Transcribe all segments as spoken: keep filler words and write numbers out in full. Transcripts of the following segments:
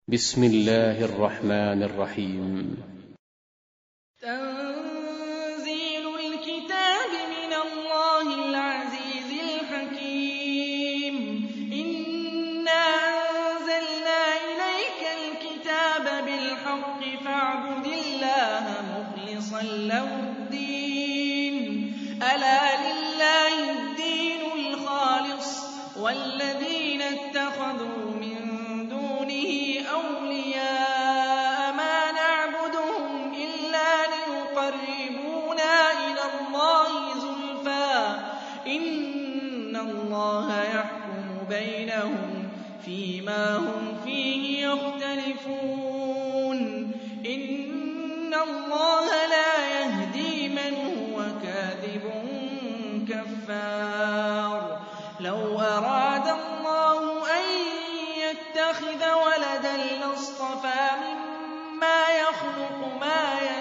بسم الله الرحمن الرحيم. تنزيل الكتاب من الله العزيز الحكيم. إنا أنزلنا إليك الكتاب بالحق فاعبد الله مخلصا له الدين. ألا لله الدين الخالص والذين اتخذوا من دونه أولياء ما نعبدهم إلا ليقربونا إلى الله زلفى إن الله يحكم بينهم فيما هم فيه يختلفون. إن الله لا يهدي من هو كاذب كفار. لو أراد الله أن يتخذ ولدا لاصطفى مما يخلق ما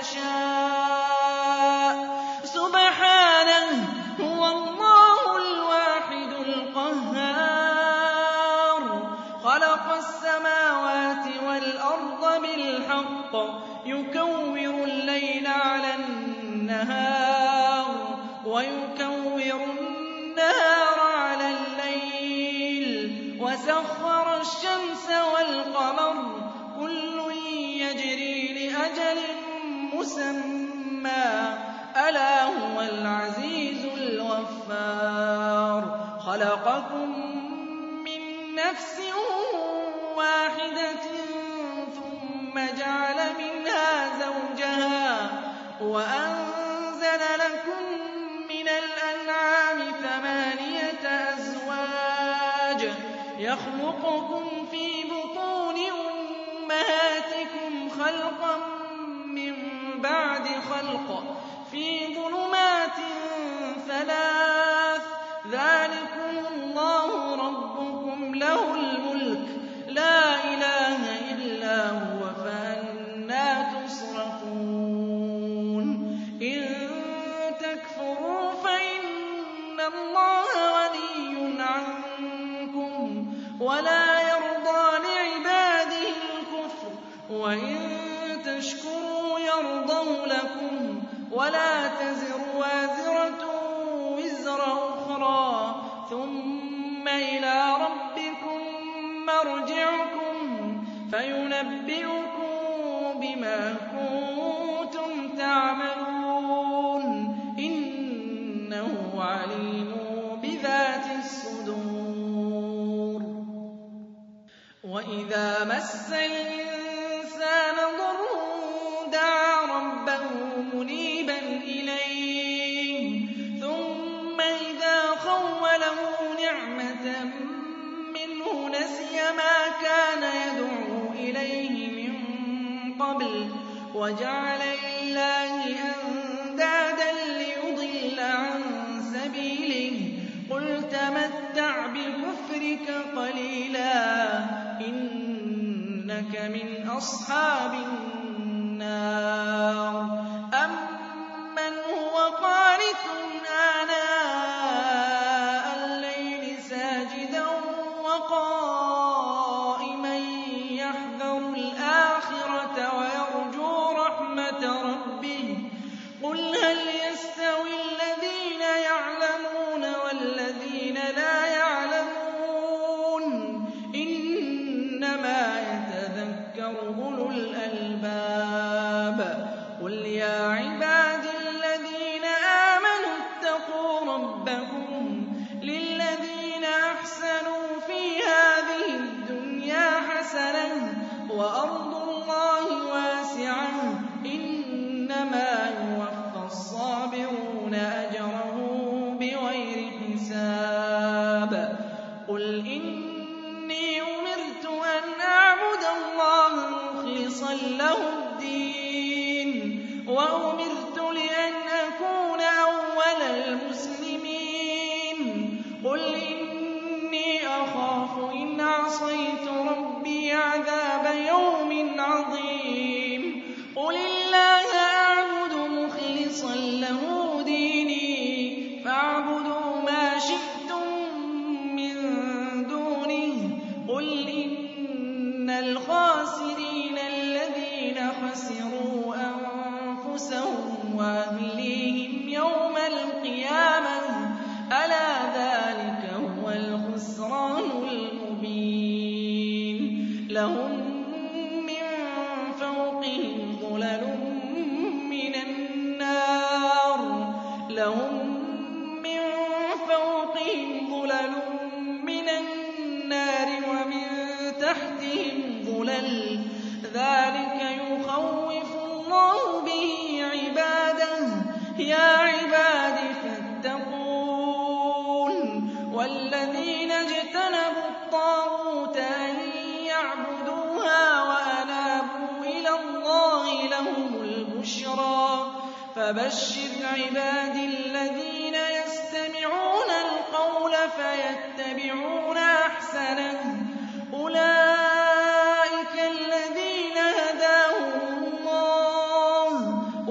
يشاء سبحانه هو الله الواحد القهار. خلق السماوات والأرض بالحق يكور الليل على النهار ويكور النهار على الليل وسخر الشمس والقمر كل يجري لأجل مسمى ألا هو العزيز الغفار. خلقكم من نفس واحدة ثم جعل منها زوجها وأنزل لكم من الأنعام ثمانية أزواج يخلقكم في بطون أمهاتكم خلقا من بعد خلق في ظلمات ثلاث ذلكم الله ربكم له الملك لا إله إلا هو فأنى تصرفون. إن تكفروا فإن الله غني عنكم ولا يرضى لعباده الكفر وإن تشكروا يرضه لكم ولا تزر وازرة وزر أخرى ثم إلى ربكم مرجعكم فينبئكم بما كنتم تعملون إنه عليم بذات الصدور. وإذا مس الإنسان ضر دعا ربه منيبا إليه ثم إذا خوله نعمة منه نسي ما كان يدعو إليه من قبل وجعل لله أندادا ليضل عن سبيله. قل تمتع بكفرك قليلا إنك من أصحاب النار. أمن هو قانت آناء الليل ساجدا وقائما يحذر الآخرة ويرجو رحمة ربه. قل هل يستوي الذين يعلمون والذين لا يعلمون إنما يتذكر أولو الألباب. قل يا عبادي الذين آمنوا اتقوا ربكم للذين أحسنوا في هذه الدنيا حسنة وأرض الله واسعة إنما يوفى الصابرون أجرهم بغير حساب. قل إني أمرت أن أعبد الله مخلصا له الدين وأمرت لأن أكون أول المسلمين. قل إني أخاف إن عصيت ربي عذاب يوم عظيم. قل الله أعبد مخلصا له ديني فاعبدوا ما شئتم من دونه. قل إن الْخَاسِرِينَ الَّذِينَ خَسِرُوا أَنفُسَهُمْ وَأَهْلِيهِمْ يَوْمَ الْقِيَامَةِ ۗ أَلَا ذَٰلِكَ هُوَ الْخُسْرَانُ الْمُبِينُ لَهُم مِّن فَوْقِهِمْ ظُلَلٌ مِّنَ النَّارِ لَهُم مِّن فَوْقِهِمْ ظُلَلٌ مِّنَ النَّارِ وَمِن تَحْتِهِمْ ظُلَلٌ ۚ ذَٰلِكَ يُخَوِّفُ اللَّهُ بِهِ عِبَادَهُ ۚ يَا عِبَادِ فَاتَّقُونِ وَالَّذِينَ اجْتَنَبُوا الطَّاغُوتَ أَن يَعْبُدُوهَا وَأَنَابُوا إِلَى اللَّهِ لَهُمُ الْبُشْرَىٰ ۚ فَبَشِّرْ عِبَادِي الَّذِينَ يَسْتَمِعُونَ الْقَوْلَ فَيَتَّبِعُونَ أَحْسَنَهُ ۚ أُولَٰئِكَ الَّذِينَ هَدَاهُمُ اللَّهُ ۖ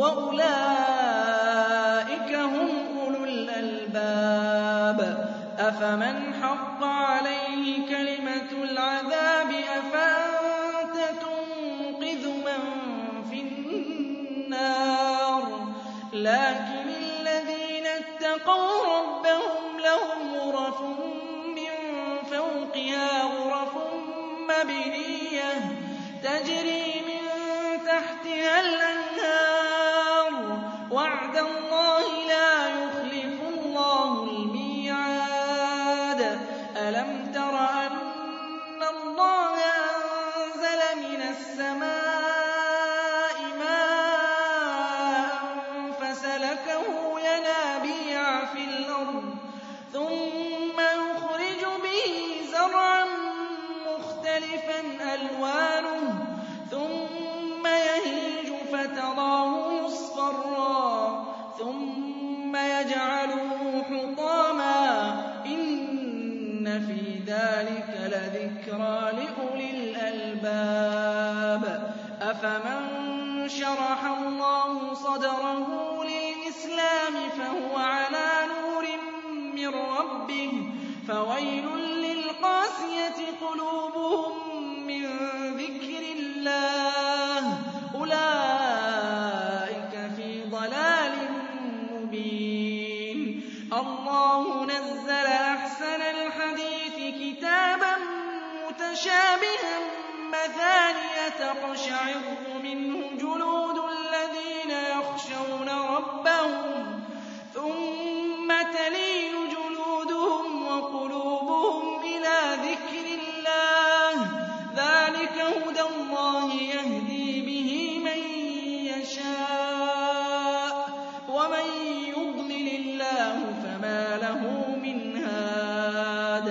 وَأُولَٰئِكَ هُمْ أُولُو الْأَلْبَابِ أَفَمَنْ حَقَّ عَلَيْهِ كَلِمَةُ الْعَذَابِ أَفَأَنتَ تُنقِذُ مَن فِي النَّارِ لَٰكِنِ الَّذِينَ اتَّقَوْا رَبَّهُمْ لَهُمْ غُرَفٌ مِّن فَوْقِهَا غُرَفٌ مَّبْنِيَّةٌ تَجْرِي مِن تَحْتِهَا الْأَنْهَارُ ۖ وَعْدَ اللَّهِ لَا يُخْلِفُ اللَّهُ الْمِيعَادَ أَلَمْ تَرَ أَنَّ اللَّهَ أَنزَلَ مِنَ السَّمَاءِ مَاءً فَسَلَكَهُ يَنَابِيعَ فِي الْأَرْضِ ثُمَّ يُخْرِجُ بِهِ زَرْعًا مُّخْتَلِفًا أَلْوَانُهُ ثُمَّ يَهِيجُ فَتَرَاهُ مُصْفَرًّا ثُمَّ يَجْعَلُهُ حُطَامًا ۚ إِنَّ فِي ذَٰلِكَ لَذِكْرَىٰ لِأُولِي الْأَلْبَابِ أَفَمَن شَرَحَ اللَّهُ صَدْرَهُ لِلْإِسْلَامِ فَهُوَ عَلَىٰ نُورٍ مِّن رَّبِّهِ فَوَيْلٌ لِّلْقَاسِيَةِ قُلُوبُهُم مِّن ذِكْرِ اللَّهِ ۚ أُولَٰئِكَ فِي ضَلَالٍ مُّبِينٍ اللَّهُ نَزَّلَ أَحْسَنَ الْحَدِيثِ كِتَابًا مُّتَشَابِهًا مَّثَانِيَ تَقْشَعِرُّ مِنْهُ جُلُودُ الَّذِينَ يَخْشَوْنَ رَبَّهُمْ ثُمَّ تَلِينُ جُلُودُهُمْ وَقُلُوبُهُمْ إِلَىٰ ذِكْرِ اللَّهِ ۚ ذَٰلِكَ هُدَى اللَّهِ يَهْدِي بِهِ مَن يَشَاءُ ۚ وَمَن يُضْلِلِ اللَّهُ فَمَا لَهُ مِنْ هَادٍ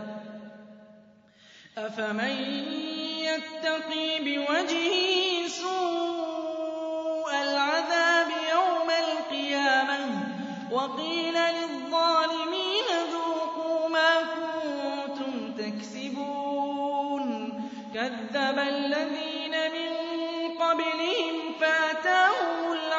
أَفَمَن يَتَّقِي بِوَجْهِهِ سُوءَ الْعَذَابِ يَوْمَ الْقِيَامَةِ وَقِيلَ لِلظَّالِمِينَ ذُوقُوا مَا كُنتُمْ تَكْسِبُونَ كَذَّبَ الَّذِينَ مِن قَبْلِهِمْ فَأَتَاهُمُ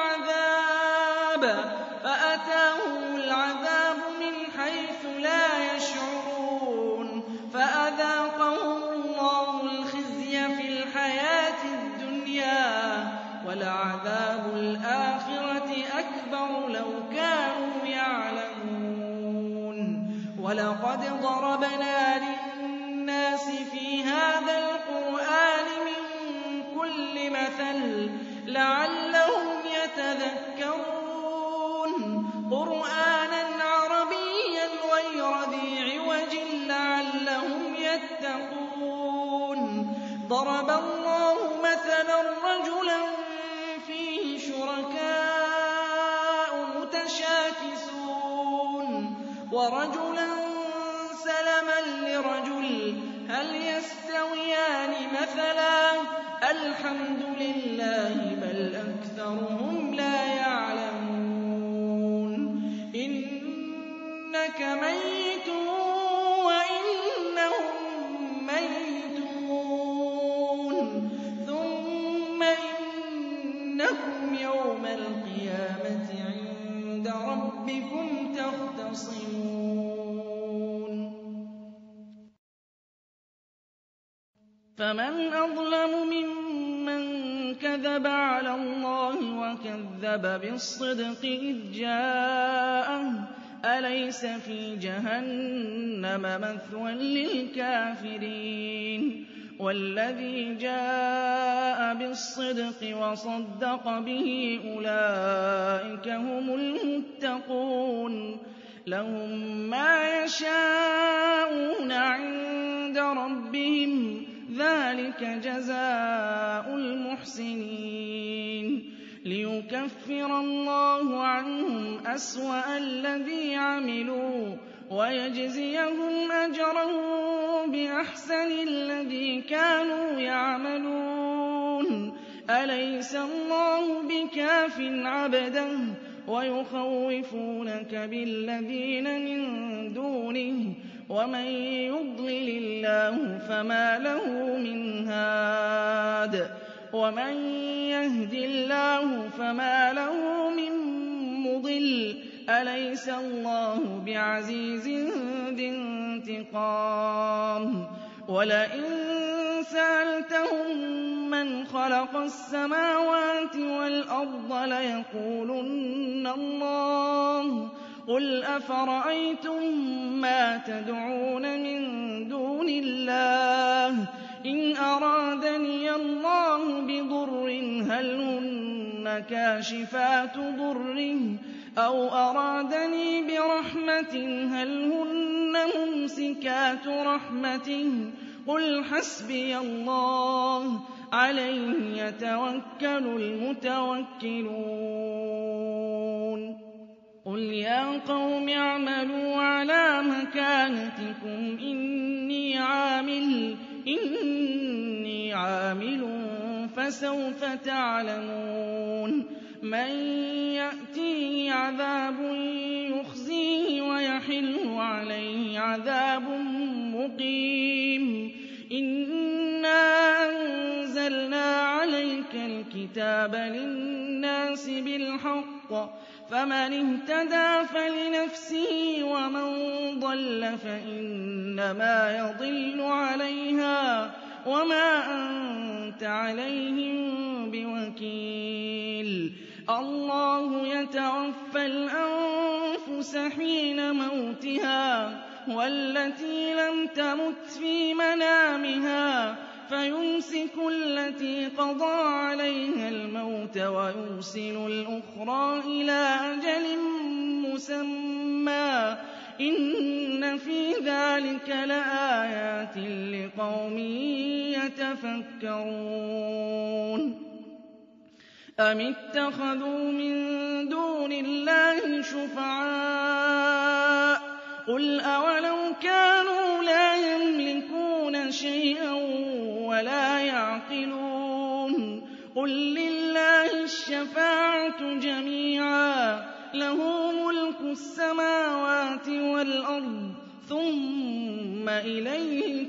الْعَذَابُ مِنْ حَيْثُ لَا يَشْعُرُونَ فَأَذَاقَهُمُ اللَّهُ الْخِزْيَ فِي الْحَيَاةِ الدُّنْيَا ۖ وَلَعَذَابُ الْآخِرَةِ أَكْبَرُ لَوْ كَانُوا يَعْلَمُونَ وَلَقَدْ ضَرَبْنَا لِلنَّاسِ فِي هَٰذَا الْقُرْآنِ مِن كُلِّ مَثَلٍ لَّعَلَّهُمْ يَتَذَكَّرُونَ قُرْآنًا عَرَبِيًّا غَيْرَ ذِي عِوَجٍ لَّعَلَّهُمْ يَتَّقُونَ ضَرَبَ اللَّهُ مَثَلًا رَّجُلًا فِيهِ شُرَكَاءُ مُتَشَاكِسُونَ وَرَجُلًا سَلَمًا لِّرَجُلٍ هَلْ يَسْتَوِيَانِ مَثَلًا ۚ الْحَمْدُ لِلَّهِ بَلْ أَكْثَرُهُمْ لَا يَعْلَمُونَ إِنَّكَ مَيِّتٌ وَإِنَّهُم مَّيِّتُونَ ثُمَّ إِنَّكُمْ يَوْمَ الْقِيَامَةِ عِندَ رَبِّكُمْ تَخْتَصِمُونَ فمن أظلم ممن كذب على الله وكذب بالصدق إذ جاءه أليس في جهنم مثوى للكافرين والذي جاء بالصدق وصدق به أولئك هم المتقون لهم ما يشاءون عند ربهم ذلك جزاء المحسنين ليكفر الله عنهم أسوأ الذي عملوا ويجزيهم أجرهم بأحسن الذي كانوا يعملون أليس الله بكاف عبده ويخوفونك بالذين من دونه ومن يضلل الله فما له من هاد ومن يهد الله فما له من مضل أليس الله بعزيز ذي انتقام ولئن سألتهم من خلق السماوات والأرض ليقولن الله قل أفرأيتم ما تدعون من دون الله إن أرادني الله بضر هل هن كاشفات ضره أو أرادني برحمة هل هن ممسكات رحمته قل حسبي الله عليه يتوكل المتوكلون قل يا قوم اعملوا على مكانتكم إني عامل إني عامل فسوف تعلمون من يأتيه عذاب يخزيه ويحل عليه عذاب مقيم إنا أنزلنا عليك الكتاب للناس بالحق فمن اهتدى فلنفسه ومن ضل فإنما يضل عليها وما أنت عليهم بوكيل الله يتوفى الأنفس حين موتها والتي لم تمت في منامها فيمسك التي قضى عليها الموت ويرسل الأخرى إلى أجل مسمى إن في ذلك لآيات لقوم يتفكرون أم اتخذوا من دون الله شفعاء قل أولو كانوا لا يملكون شيئا ولا يعقلون قل لله الشفاعة جميعا له ملك السماوات والأرض ثم إليه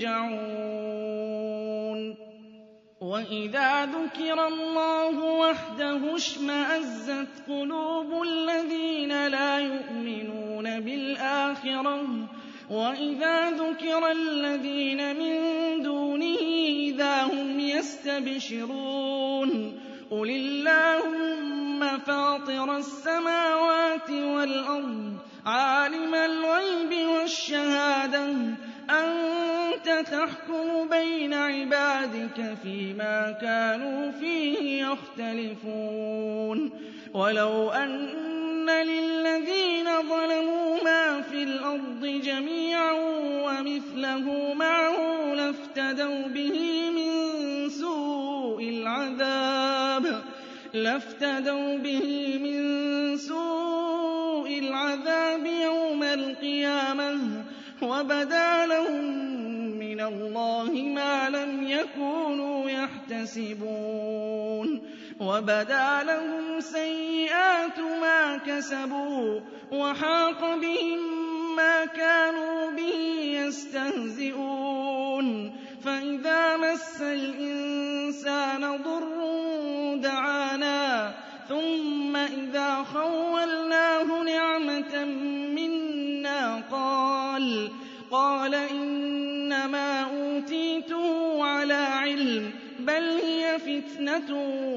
ترجعون وإذا ذكر الله وحده اشمأزت قلوب الذين لا يؤمنون بالآخرة وإذا ذكر الذين من دونه إذا هم يستبشرون قل اللهم فاطر السماوات والأرض عالم الغيب والشهادة أنت تحكم بين عبادك فيما كانوا فيه يختلفون ولو أن للذين ظلموا ما في الأرض جميعا ومثله معه لافتدوا به من سوء العذاب لافتدوا به من سوء العذاب يوم القيامة وبدا لهم من الله ما لم يكونوا يحتسبون وبدا لهم سيئات ما كسبوا وحاق بهم ما كانوا به يستهزئون فإذا مس الإنسان ضر دعانا ثم إذا خولناه نعمة منا قال قال إنما أوتيته على بل هي فتنة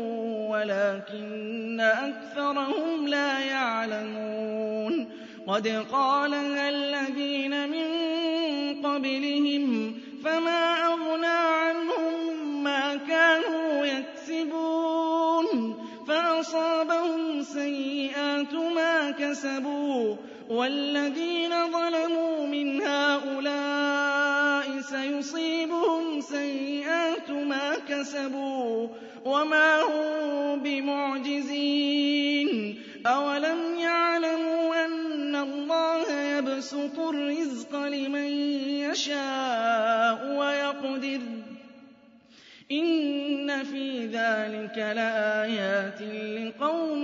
ولكن أكثرهم لا يعلمون قد قالها الذين من قبلهم فما أغنى عنهم ما كانوا يكسبون فأصابهم سيئات ما كسبوا والذين ظلموا من هؤلاء سيصيبهم سيئات ما كسبوا وما هم بمعجزين أولم يعلموا أن الله يبسط الرزق لمن يشاء ويقدر إن في ذلك لآيات لقوم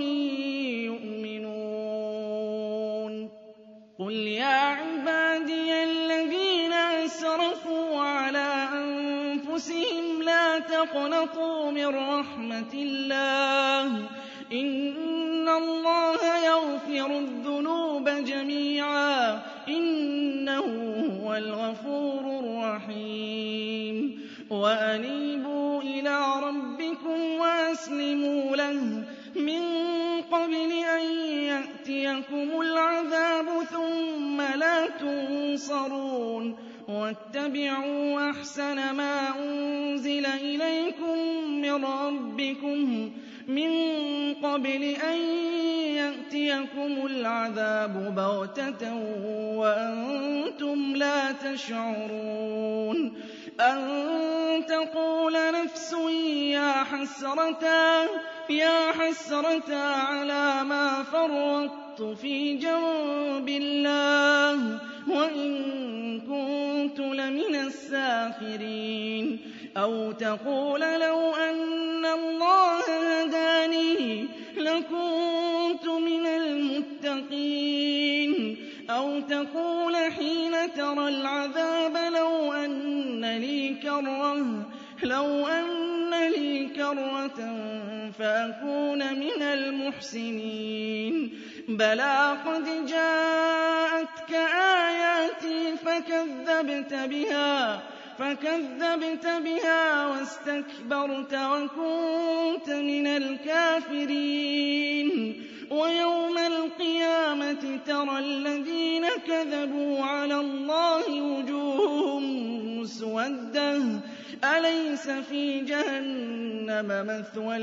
يؤمنون قل يا عبادي الذين أسرفوا على أنفسهم لا تقنطوا من رحمة الله إن الله يغفر الذنوب جميعا إنه هو الغفور الرحيم وأنيبوا إلى ربكم وأسلموا له من قبل أن يأتيكم العذاب ثم لا تنصرون واتبعوا أحسن ما أنزل إليكم من ربكم من قبل أن يأتيكم العذاب بغتة وأنتم لا تشعرون أن تقول نفس يا حسرتا يا حسرتا على ما فرطت في جنب الله وإن كنت لمن الساخرين أو تقول لو أن الله هداني لكنت من المتقين أو تقول حين ترى العذاب لو أن لي كرة لو أن لي كرة فأكون من المحسنين بلى قد جاءتك آياتي فكذبت بها فكذبت بها واستكبرت وكنت من الكافرين ويوم القيامة ترى الذين كذبوا على الله وجوههم مسودة أليس في جهنم مثوى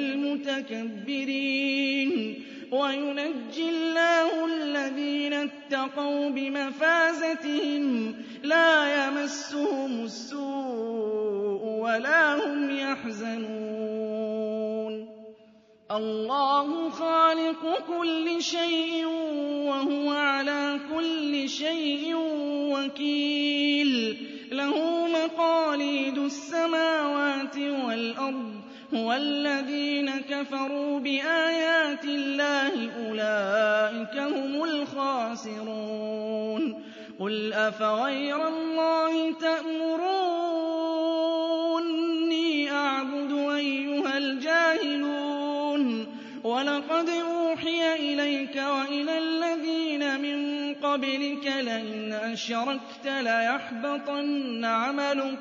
للمتكبرين وينجي الله الذين اتقوا بمفازتهم لا يمسهم السوء ولا هم يحزنون الله خالق كل شيء وهو على كل شيء وكيل له مقاليد السماوات والأرض والذين كفروا بآيات الله أولئك هم الخاسرون قل أفغير الله تأمروني أعبد أيها الجاهلون ولقد أوحي إليك وإلى الذين من قبلك لئن أشركت ليحبطن عملك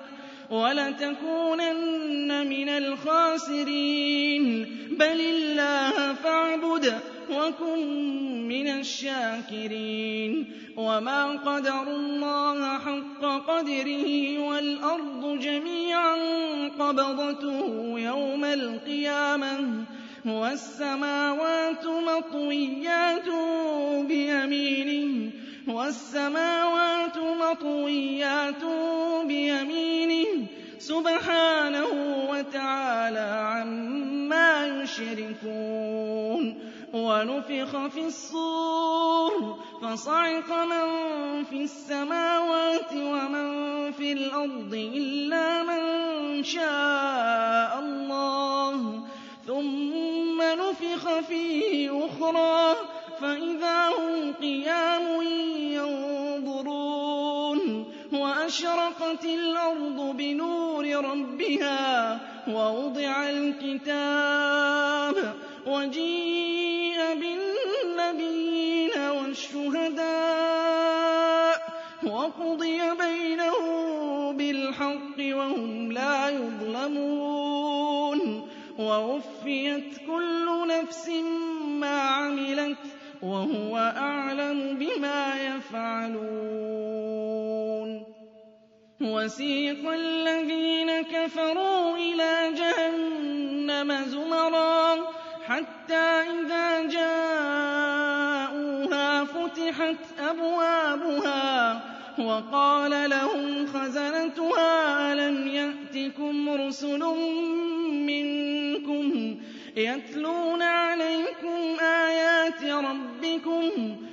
ولتكونن من الخاسرين بل الله فاعبد وكن من الشاكرين وما قدروا الله حق قدره والأرض جميعا قبضته يوم القيامة والسماوات مطويات بيمينه والسماوات مطويات بيمينه سبحانه وتعالى عما يشركون ونفخ في الصور فصعق من في السماوات ومن في الأرض إلا من شاء الله ثم نفخ فيه أخرى فإذا هم قيام ينظرون وأشرقت الأرض بنور ربها ووضع الكتاب وجيء بالنبيين والشهداء وقضي بينهم بالحق وهم لا يظلمون ووفيت كل نفس ما عملت وهو أعلم بما يفعلون وسيق الذين كفروا إلى جهنم زمرا حتى إذا جاءوها فتحت أبوابها وقال لهم خزنتها ألم يأتكم رسل منكم يتلون عليكم آيات ربكم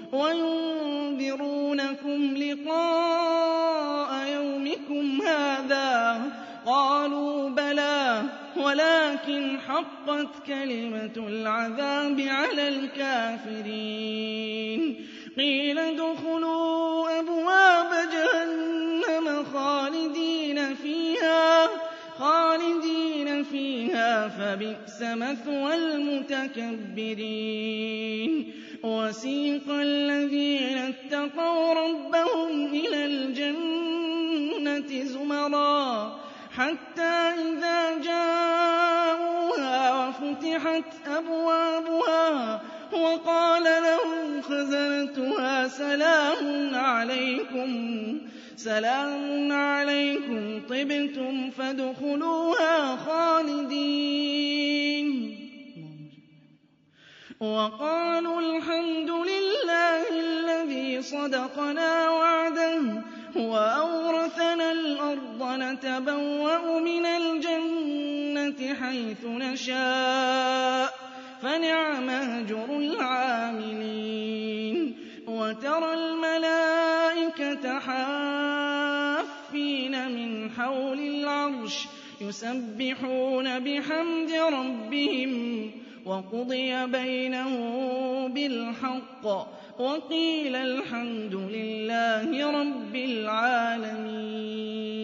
وينذرونكم لقاء يومكم هذا قالوا بلى ولكن حقت كلمة العذاب على الكافرين قيل ادخلوا أبواب جهنم خالدين فيها خالدين فيها فبئس مثوى المتكبرين وسيق الذين اتقوا ربهم إلى الجنة زمرا حتى إذا جاءوها وفتحت أبوابها وقال لهم خزنتها سلام عليكم سلام عليكم طبتم فادخلوها خالدين وقالوا الحمد لله الذي صدقنا وعده وأورثنا الأرض نتبوأ من الجنة حيث نشاء فنعم أجر العاملين وترى الملائكة حافين من حول العرش يسبحون بحمد ربهم وقضي بينهم بالحق وقيل الحمد لله رب العالمين